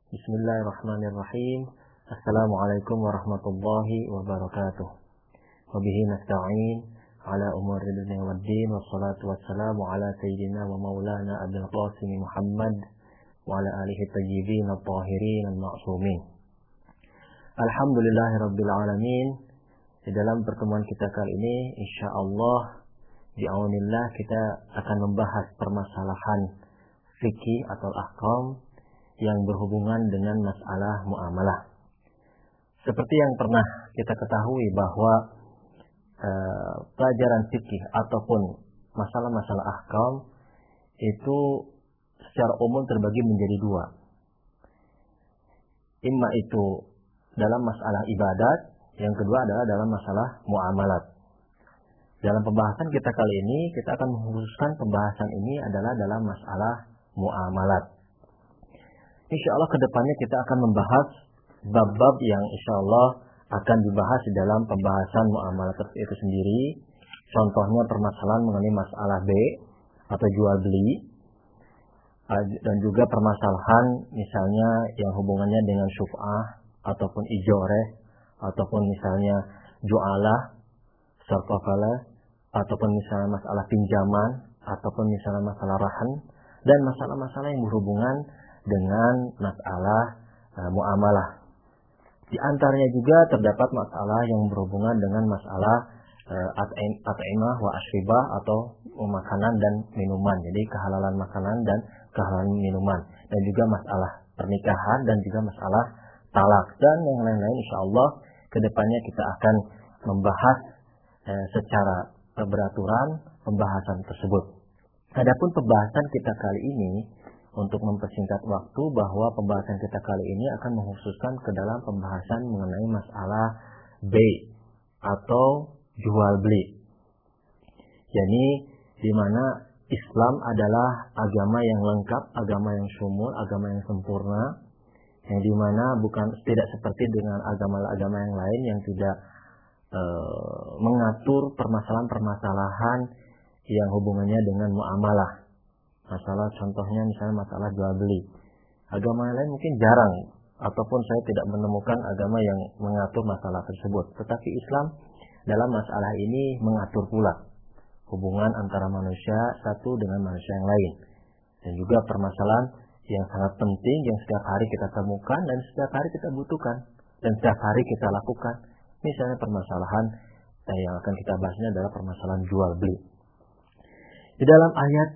Bismillahirrahmanirrahim. Assalamualaikum warahmatullahi wabarakatuh. Wabihi nasta'in ala umuri dunya waddin, wassalatu wassalamu ala sayyidina wa maulana Abil Qasim Muhammad wa ala alihi tayyibin at-tahirin al-ma'sumin. Alhamdulillahirabbil alamin. Di dalam pertemuan kita kali ini insyaallah bi'aunillah kita akan membahas permasalahan fikih atau ahkam yang berhubungan dengan masalah muamalah. Seperti yang pernah kita ketahui bahwa pelajaran fikih ataupun masalah-masalah ahkam itu secara umum terbagi menjadi dua. Imma itu dalam masalah ibadat, yang kedua adalah dalam masalah muamalat. Dalam pembahasan kita kali ini, kita akan mengkhususkan pembahasan ini adalah dalam masalah muamalat. Insya Allah kedepannya kita akan membahas bab-bab yang insya Allah akan dibahas di dalam pembahasan muamalat itu sendiri. Contohnya permasalahan mengenai masalah B atau jual beli, dan juga permasalahan misalnya yang hubungannya dengan syuf'ah ataupun ijoreh, ataupun misalnya jualah, sarqafalah, ataupun misalnya masalah pinjaman, ataupun misalnya masalah rahan, dan masalah-masalah yang berhubungan dengan masalah muamalah. Di antaranya juga terdapat masalah yang berhubungan dengan masalah at'imah wa asyribah atau makanan dan minuman. Jadi kehalalan makanan dan kehalalan minuman. Dan juga masalah pernikahan dan juga masalah talak dan yang lain-lain. Insyaallah kedepannya kita akan membahas secara beraturan pembahasan tersebut. Adapun pembahasan kita kali ini, untuk mempersingkat waktu, bahwa pembahasan kita kali ini akan mengkhususkan ke dalam pembahasan mengenai masalah B atau jual beli. Jadi di mana Islam adalah agama yang lengkap, agama yang syumul, agama yang sempurna, yang di mana tidak seperti dengan agama-agama yang lain yang tidak mengatur permasalahan-permasalahan yang hubungannya dengan muamalah. Masalah contohnya misalnya masalah jual beli. Agama yang lain mungkin jarang, ataupun saya tidak menemukan agama yang mengatur masalah tersebut. Tetapi Islam dalam masalah ini mengatur pula hubungan antara manusia satu dengan manusia yang lain. Dan juga permasalahan yang sangat penting yang setiap hari kita temukan dan setiap hari kita butuhkan dan setiap hari kita lakukan. Misalnya permasalahan yang akan kita bahasnya adalah permasalahan jual beli. Di dalam ayat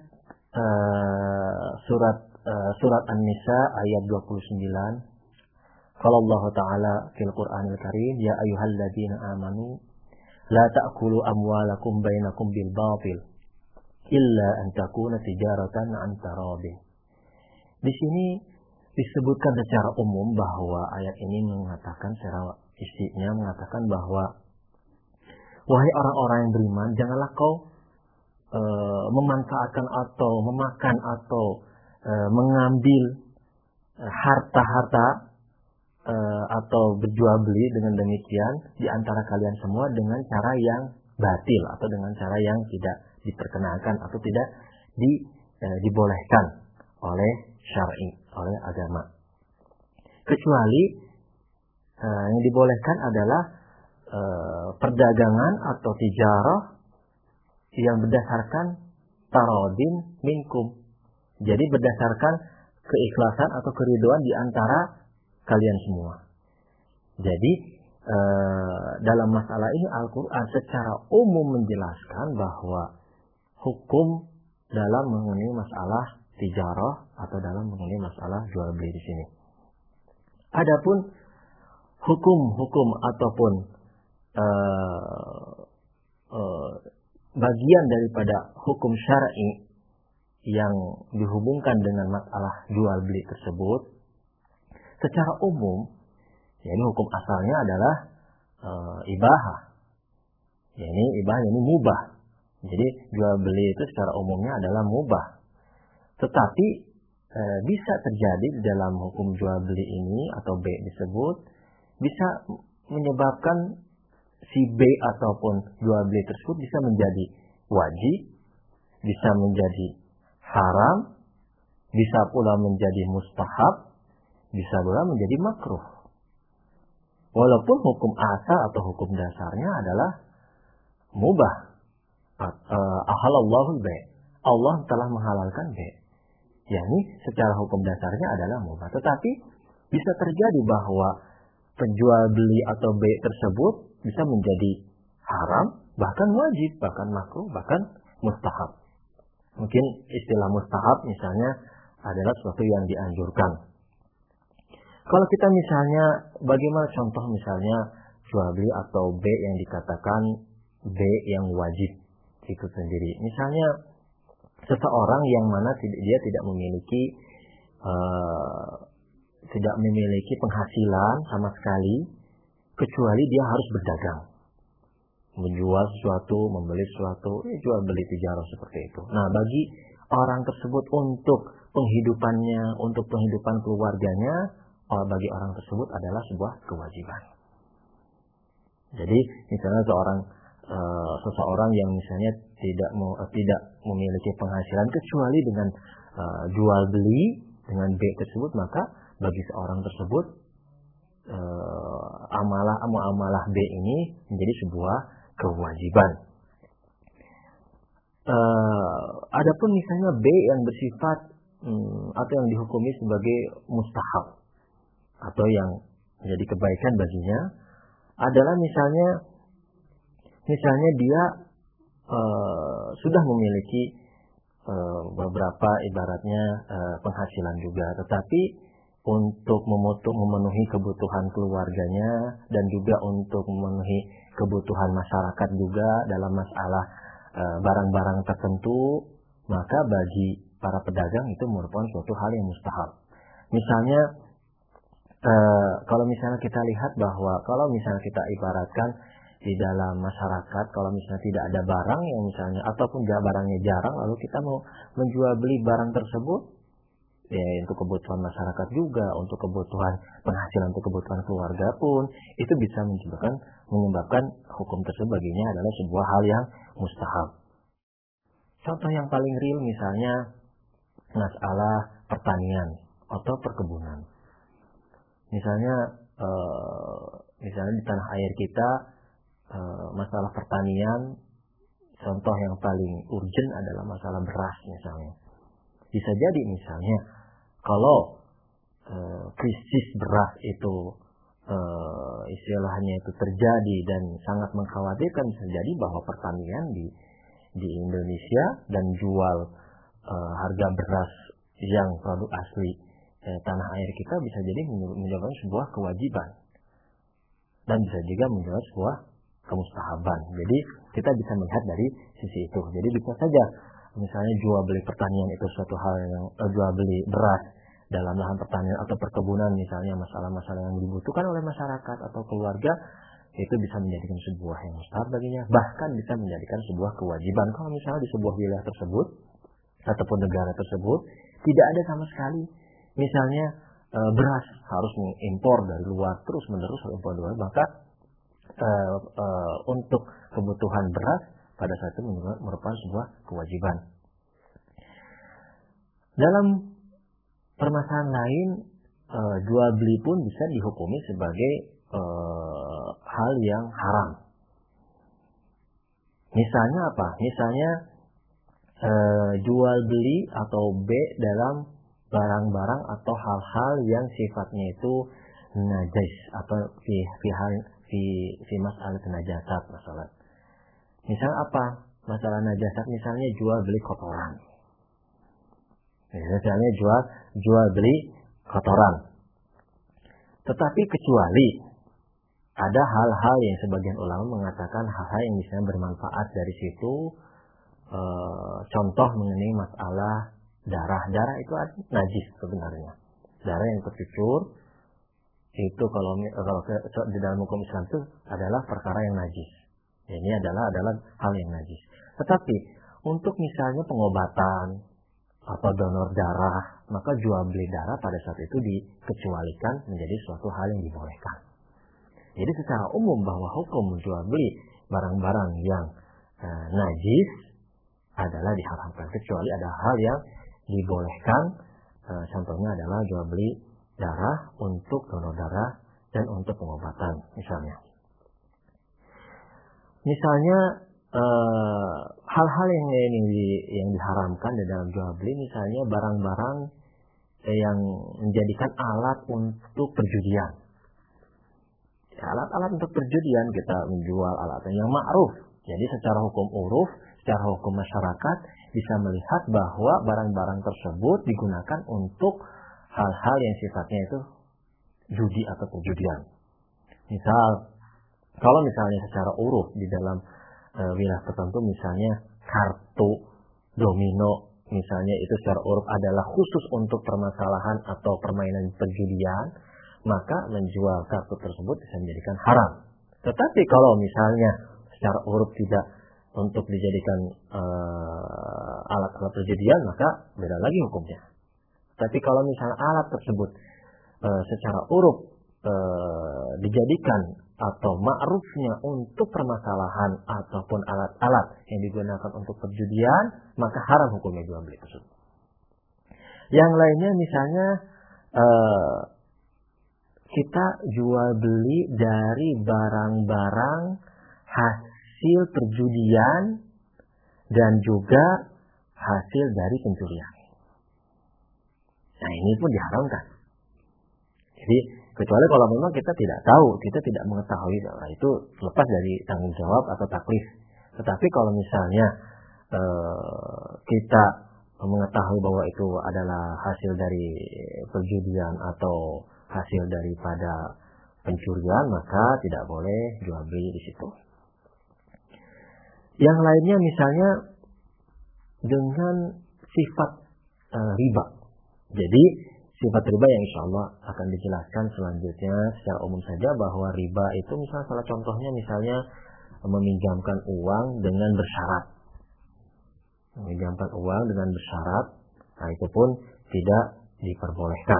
surat An-Nisa ayat 29, qala Allah Ta'ala fil Qur'anil Karim, ya ayyuhalladzina amanu la ta'kulu amwalakum bainakum bil batil illa an takuna tijaratan an taradin. Di sini disebutkan secara umum bahwa ayat ini mengatakan secara isinya mengatakan bahwa wahai orang-orang yang beriman, janganlah kau memanfaatkan atau memakan atau mengambil harta-harta atau berjual beli dengan demikian di antara kalian semua dengan cara yang batil atau dengan cara yang tidak diperkenankan atau tidak dibolehkan oleh syar'i, oleh agama. Kecuali yang dibolehkan adalah perdagangan atau tijarah yang berdasarkan tarodin minkum. Jadi berdasarkan keikhlasan atau keriduan di antara kalian semua. Jadi dalam masalah ini Al-Quran secara umum menjelaskan bahwa hukum dalam mengenai masalah tijarah atau dalam mengenai masalah jual beli di sini. Adapun hukum-hukum ataupun bagian daripada hukum syar'i yang dihubungkan dengan masalah jual beli tersebut, secara umum, yakni hukum asalnya adalah ibahah. Yakni ibahah, yakni mubah. Jadi jual beli itu secara umumnya adalah mubah. Tetapi bisa terjadi di dalam hukum jual beli ini atau B disebut bisa menyebabkan si B ataupun jual beli tersebut bisa menjadi wajib, bisa menjadi haram, bisa pula menjadi mustahab, bisa pula menjadi makruh. Walaupun hukum asal atau hukum dasarnya adalah mubah. Ahalallahu bai'. Allah telah menghalalkan bai'. yakni secara hukum dasarnya adalah mubah. Tetapi bisa terjadi bahwa penjual beli atau bai' tersebut bisa menjadi haram, bahkan wajib, bahkan makruh, bahkan mustahab. Mungkin istilah mustahab misalnya adalah sesuatu yang dianjurkan. Kalau kita misalnya, bagaimana contoh misalnya jual beli atau bai' yang dikatakan bai' yang wajib itu sendiri. Misalnya seseorang yang mana dia tidak memiliki penghasilan sama sekali, kecuali dia harus berdagang, menjual sesuatu, membeli sesuatu, jual beli tijarah seperti itu. Nah, bagi orang tersebut untuk penghidupannya, untuk penghidupan keluarganya, bagi orang tersebut adalah sebuah kewajiban. Jadi misalnya seseorang yang misalnya tidak memiliki penghasilan kecuali dengan jual beli dengan bai' tersebut, maka bagi seorang tersebut muamalah bai' ini menjadi sebuah kewajiban. Adapun misalnya bai' yang bersifat atau yang dihukumi sebagai mustahab atau yang menjadi kebaikan baginya adalah misalnya dia sudah memiliki beberapa ibaratnya penghasilan juga, tetapi untuk memenuhi kebutuhan keluarganya dan juga untuk memenuhi kebutuhan masyarakat juga dalam masalah barang-barang tertentu, maka bagi para pedagang itu merupakan suatu hal yang mustahab. Misalnya kalau misalnya kita lihat bahwa kalau misalnya kita ibaratkan di dalam masyarakat, kalau misalnya tidak ada barang yang misalnya ataupun barangnya jarang, lalu kita mau menjual beli barang tersebut, ya untuk kebutuhan masyarakat juga, untuk kebutuhan penghasilan, untuk kebutuhan keluarga pun, itu bisa menyebabkan hukum tersebut baginya adalah sebuah hal yang mustahab. Contoh yang paling real misalnya masalah pertanian atau perkebunan. Misalnya di tanah air kita, masalah pertanian, contoh yang paling urgent adalah masalah beras misalnya. Bisa jadi misalnya kalau krisis beras itu istilahnya itu terjadi dan sangat mengkhawatirkan, bisa jadi bahwa pertanian di Indonesia dan jual harga beras yang produk asli tanah air kita bisa jadi menyebabkan sebuah kewajiban dan bisa juga menyebabkan sebuah kemustahaban. Jadi kita bisa melihat dari sisi itu. Jadi bisa saja misalnya jual beli pertanian itu suatu hal yang jual beli beras dalam lahan pertanian atau perkebunan misalnya, masalah-masalah yang dibutuhkan oleh masyarakat atau keluarga, itu bisa menjadikan sebuah yang mustahab baginya, bahkan bisa menjadikan sebuah kewajiban. Kalau misalnya di sebuah wilayah tersebut ataupun negara tersebut tidak ada sama sekali misalnya beras, harus mengimpor dari luar, terus menerus impor dari luar, maka untuk kebutuhan beras pada saat itu merupakan sebuah kewajiban. Dalam permasalahan lain, jual beli pun bisa dihukumi sebagai hal yang haram. Misalnya apa? Misalnya jual beli atau bai' dalam barang-barang atau hal-hal yang sifatnya itu najis atau fi masalah najasat masalah. Misalnya apa? Masalah najasat misalnya jual beli kotoran. Misalnya jual beli kotoran. Tetapi kecuali ada hal-hal yang sebagian ulama mengatakan hal-hal yang bisa bermanfaat dari situ. Contoh mengenai masalah darah itu najis sebenarnya. Darah yang tercucur itu kalau di dalam hukum Islam itu adalah perkara yang najis. Ini adalah hal yang najis. Tetapi untuk misalnya pengobatan atau donor darah, maka jual beli darah pada saat itu dikecualikan menjadi suatu hal yang dibolehkan. Jadi secara umum bahwa hukum jual beli barang-barang yang najis adalah diharamkan, kecuali ada hal yang dibolehkan. Contohnya adalah jual beli darah, untuk donor darah, dan untuk pengobatan misalnya. Misalnya hal-hal yang diharamkan di dalam jual beli, misalnya barang-barang yang menjadikan alat untuk perjudian. Alat-alat untuk perjudian, kita menjual alat yang ma'ruf. Jadi secara hukum uruf, secara hukum masyarakat bisa melihat bahwa barang-barang tersebut digunakan untuk hal-hal yang sifatnya itu judi atau perjudian. Misal, kalau misalnya secara uruf di dalam wilayah tertentu, misalnya kartu domino, misalnya itu secara uruf adalah khusus untuk permasalahan atau permainan perjudian, maka menjual kartu tersebut bisa menjadikan haram. Tetapi kalau misalnya secara uruf tidak untuk dijadikan alat-alat perjudian, maka beda lagi hukumnya. Tapi kalau misalnya alat tersebut secara uruf dijadikan atau ma'rufnya untuk permasalahan ataupun alat-alat yang digunakan untuk perjudian, maka haram hukumnya jual beli tersebut. Yang lainnya misalnya kita jual beli dari barang-barang hasil perjudian dan juga hasil dari pencurian. Nah, ini pun diharamkan. Jadi kecuali kalau memang kita tidak tahu, kita tidak mengetahui, nah, itu lepas dari tanggung jawab atau taklif. Tetapi kalau misalnya kita mengetahui bahwa itu adalah hasil dari perjudian atau hasil daripada pencurian, maka tidak boleh jual beli di situ. Yang lainnya misalnya dengan sifat riba. Jadi sifat riba yang insya Allah akan dijelaskan selanjutnya secara umum saja, bahwa riba itu misalnya salah contohnya misalnya meminjamkan uang dengan bersyarat. Meminjamkan uang dengan bersyarat, nah itu pun tidak diperbolehkan.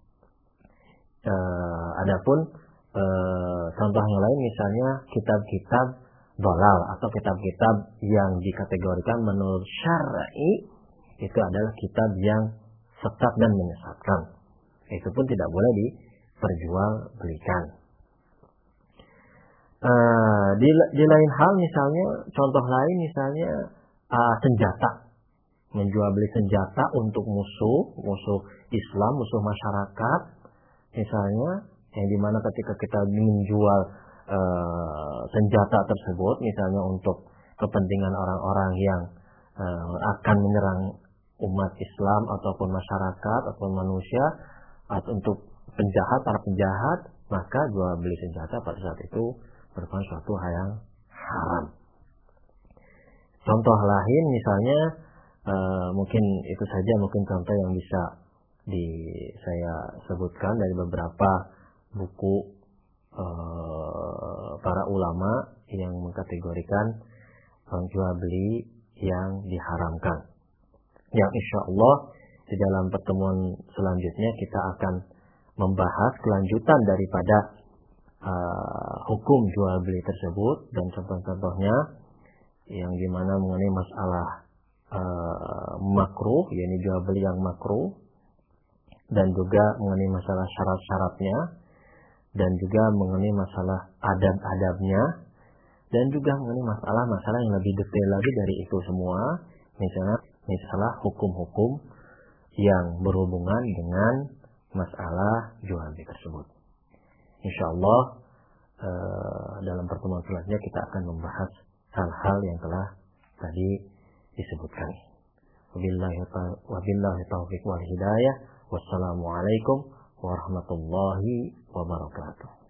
Adapun contoh yang lain misalnya kitab-kitab dhalal atau kitab-kitab yang dikategorikan menurut syar'i, itu adalah kitab yang sesat dan menyesatkan. Itu pun tidak boleh diperjualbelikan. Di lain hal misalnya, contoh lain misalnya senjata. Menjual beli senjata untuk musuh Islam, musuh masyarakat. Misalnya, yang dimana ketika kita menjual senjata tersebut, misalnya untuk kepentingan orang-orang yang akan menyerang umat Islam ataupun masyarakat ataupun manusia, atau untuk para penjahat, maka jual beli senjata pada saat itu merupakan suatu hal yang haram. Contoh lain misalnya mungkin itu saja, mungkin contoh yang bisa saya sebutkan dari beberapa buku para ulama yang mengkategorikan jual beli yang diharamkan. Yang insya Allah di dalam pertemuan selanjutnya kita akan membahas kelanjutan daripada hukum jual beli tersebut dan contoh-contohnya, yang dimana mengenai masalah makruh, yakni jual beli yang makruh, dan juga mengenai masalah syarat-syaratnya, dan juga mengenai masalah adab-adabnya, dan juga mengenai masalah-masalah yang lebih detail lagi dari itu semua, misalnya masalah hukum-hukum yang berhubungan dengan masalah jual beli tersebut. Insyaallah dalam pertemuan selanjutnya kita akan membahas hal-hal yang telah tadi disebutkan. Wabillahi taufiq wal hidayah. Wassalamualaikum warahmatullahi wabarakatuh.